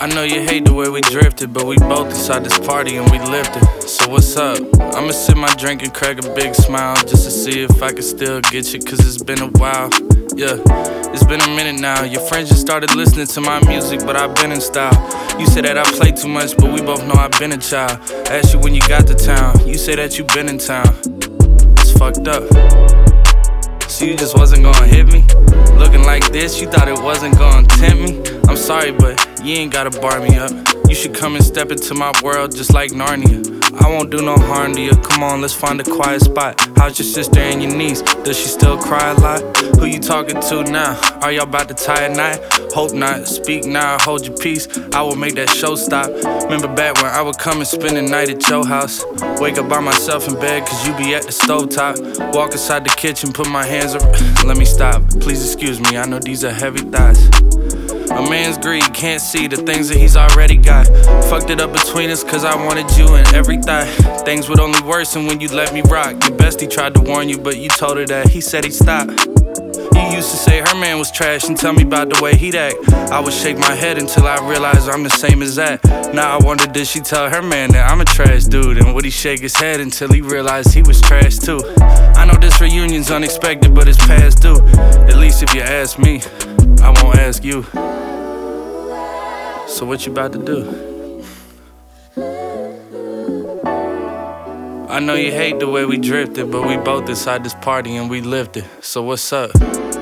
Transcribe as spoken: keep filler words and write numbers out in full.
I know you hate the way we drifted, but we both inside this party and we lived it. So what's up? I'ma sip my drink and crack a big smile just to see if I can still get you, cause it's been a while. Yeah, it's been a minute now. Your friends just started listening to my music, but I've been in style. You say that I play too much, but we both know I've been a child. Asked you when you got to town, you say that you been in town. It's fucked up. So you just wasn't gonna hit me? Looking like this, you thought it wasn't gonna tempt me? I'm sorry, but you ain't gotta bar me up. You should come and step into my world just like Narnia. I won't do no harm to you, come on, let's find a quiet spot. How's your sister and your niece? Does she still cry a lot? Who you talking to now? Are y'all about to tie a knot? Hope not, speak now, hold your peace. I will make that show stop. Remember back when I would come and spend the night at your house. Wake up by myself in bed cause you be at the stovetop. Walk inside the kitchen, put my hands around. Let me stop, please excuse me, I know these are heavy thoughts. A man's greed can't see the things that he's already got. Fucked it up between us cause I wanted you in every thought. Things would only worsen when you let me rock. Your bestie tried to warn you but you told her that he said he'd stop. You used to say her man was trash and tell me about the way he'd act. I would shake my head until I realized I'm the same as that. Now I wonder, did she tell her man that I'm a trash dude? And would he shake his head until he realized he was trash too? I know this reunion's unexpected but it's past due. At least if you ask me, I won't ask you. So what you about to do? I know you hate the way we drifted, but we both inside this party and we lived it. So what's up?